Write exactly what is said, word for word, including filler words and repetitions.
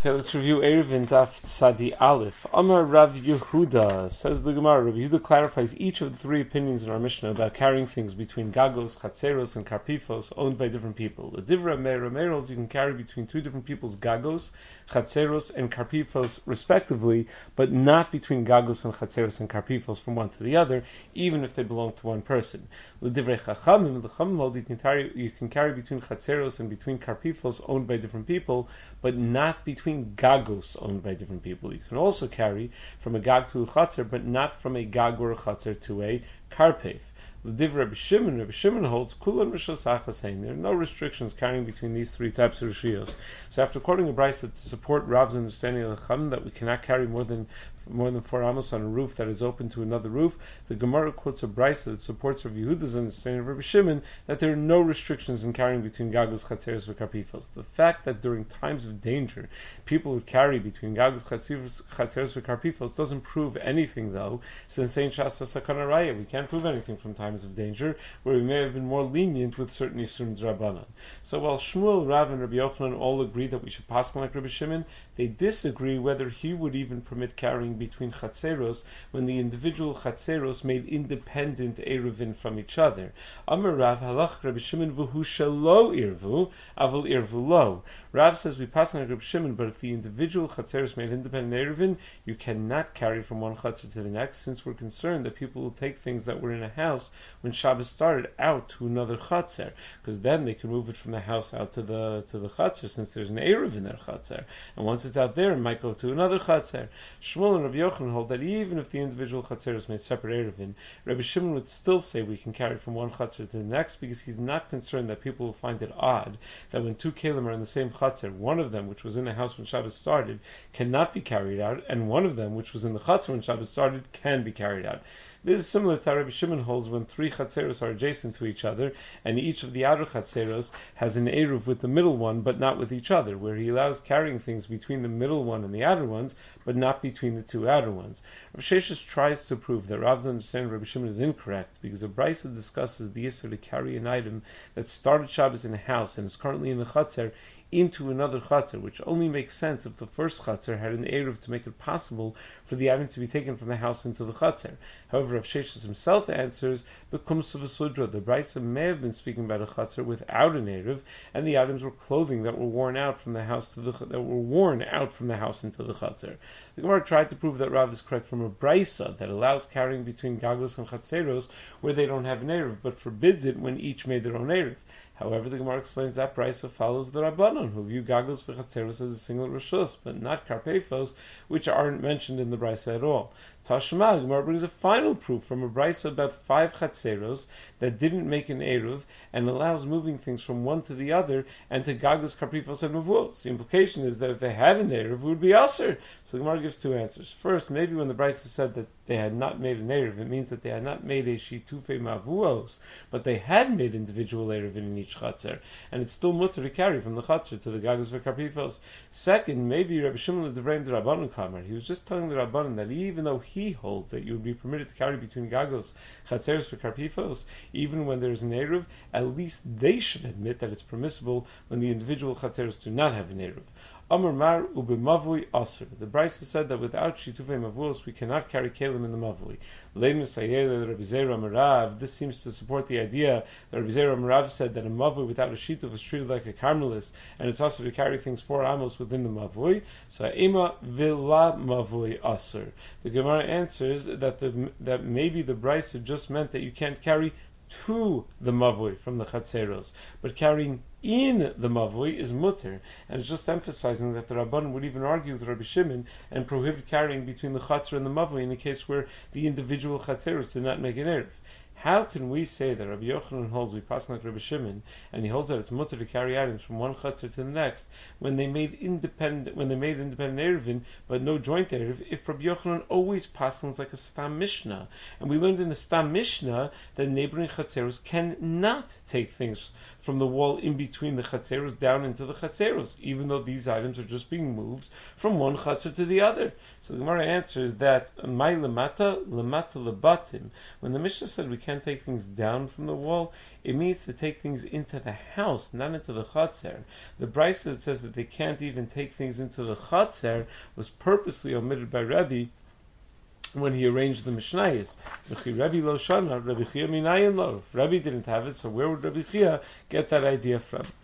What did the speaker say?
Okay, let's review Eruvin Daf Tzadi Aleph. Amar Rav Yehuda, says the Gemara. Rav Yehuda clarifies each of the three opinions in our Mishnah about carrying things between Gagos, Chatzeros, and Karpifos owned by different people. The Divra Meir Meirels you can carry between two different people's Gagos, Chatzeros, and Karpifos respectively, but not between Gagos and Chatzeros and Karpifos from one to the other, even if they belong to one person. The Divrei Chachamim, the Chachamim hold you can carry you can carry between Chatzeros and between Karpifos owned by different people, but not between Gagos owned by different people. You can also carry from a Gag to a Chatzer, but not from a Gag or a Chatzer to a Karpef. The Div Rabbi Shimon, Rabbi Shimon holds Kulan Rishos Achasein. There are no restrictions carrying between these three types of Rishiyos. So after quoting a brayso to support Rav's understanding of the Chum that we cannot carry more than more than four amos on a roof that is open to another roof, the Gemara quotes a brayso that supports Rabbi Yehuda's understanding of Rabbi Shimon that there are no restrictions in carrying between Gagos, Chatzeros, and Karpifos. The fact that during times of danger people would carry between Gagos, Chatzeros, and Karpifos doesn't prove anything, though, since Ein Shasa Sakana Raya, we can't prove anything from times of danger where we may have been more lenient with certain Yisurim Drabanan. So while Shmuel, Rav, and Rabbi Yochanan all agree that we should pass like Rabbi Shimon, they disagree whether he would even permit carrying between Chatzeros when the individual Chatzeros made independent Eruvin from each other. Amar Rav halach Rabbi Shimon v'hu shelo irvu, avol irvu lo. Rav says we pass like Rabbi Shimon, but if the individual Chatzeros made independent Eruvin, you cannot carry from one Chatzer to the next, since we're concerned that people will take things that were in a house when Shabbos started out to another Chatzer, because then they can move it from the house out to the to the Chatzer, since there's an Eruv in their Chatzer, and once it's out there, it might go to another Chatzer. Shmuel and Rabbi Yochanan hold that even if the individual Chatzeros made separate Eruvin, Rabbi Shimon would still say we can carry from one Chatzer to the next, because he's not concerned that people will find it odd that when two Kalim are in the same Chatzer, one of them, which was in the house when Shabbos started, cannot be carried out, and one of them, which was in the Chatzer when Shabbos started, can be carried out. This is similar to how Rabbi Shimon holds when three Chatzeros are adjacent to each other, and each of the outer Chatzeros has an Eruv with the middle one, but not with each other, where he allows carrying things between the middle one and the outer ones, but not between the two outer ones. Rav Sheshes tries to prove that Rav's understanding of Rabbi Shimon is incorrect, because the brayso discusses the issur to carry an item that started Shabbos in a house and is currently in a Chatzer into another Chatzer, which only makes sense if the first Chatzer had an Eruv to make it possible for the item to be taken from the house into the Chatzer. However, Rav Sheshes himself answers, the Kumsa V'Sudra, the brayso may have been speaking about a Chatzer without an Eruv, and the items were clothing that were worn out from the house to the that were worn out from the house into the Chatzer. The Gemara tried to prove that Rav is correct from a brayso that allows carrying between Gagos and Chatzeros where they don't have an Eruv, but forbids it when each made their own Eruv. However, the Gemara explains that brayso follows the Rabbanon, who view Gagos for Chatzeros as a single Rishus, but not Karpefos, which aren't mentioned in the brayso at all. Tashma, the Gemara brings a final proof from a brayso about five Chatzeros that didn't make an Eruv, and allows moving things from one to the other, and to Gagos, Karpefos, and Mavuos. The implication is that if they had an Eruv, it would be Aser. So the Gemara gives two answers. First, maybe when the brayso said that they had not made an Eruv, it means that they had not made a Shitufe Mavuos, but they had made individual Eruv in each Chatzer, and it's still mutter to carry from the Chatzer to the Gagos v'Karpifos. Second, maybe Rabbi Shimon l'Divrein the Rabbanon Kamar. He was just telling the Rabbanon that even though he holds that you would be permitted to carry between Gagos, Chatzeros v'Karpifos, even when there's an Eruv, at least they should admit that it's permissible when the individual Chatzeros do not have an Eruv. Amar Mar ubimavui asur. The brayso said that without shitufei mavuos we cannot carry kelim in the mavui. Leimus ayele Rabbi Zera Marav. This seems to support the idea that Rabbi Zera Marav said that a mavui without a shituf is treated like a carmelis, and it's also to carry things four amos within the mavui. So ema villa mavui asur. The Gemara answers that the that maybe the brayso just meant that you can't carry to the mavui from the Chatzeros, but carrying in the mavui is mutter, and it's just emphasizing that the Rabban would even argue with Rabbi Shimon and prohibit carrying between the Chatzer and the mavui in a case where the individual Chatzeros did not make an Eruv. How can we say that Rabbi Yochanan holds we pass like Rabbi Shimon, and he holds that it's mutter to carry items from one Chatzer to the next when they made independent when they made independent Eruvin, but no joint Eruv, if Rabbi Yochanan always passes like a Stam Mishnah, and we learned in the Stam Mishnah that neighboring Chatzeros cannot take things from the wall in between the Chatzeros down into the Chatzeros, even though these items are just being moved from one Chatzer to the other. So the Gemara answers that my lemata lemata lebatim. When the Mishnah said we can't can't take things down from the wall, it means to take things into the house, not into the chatzer. The brisa that says that they can't even take things into the chatzer was purposely omitted by Rebbe when he arranged the Mishnayos. Rebbe lo shana, Rebbe Chia minayin lo. If Rebbe didn't have it, so where would Rebbe Chia get that idea from?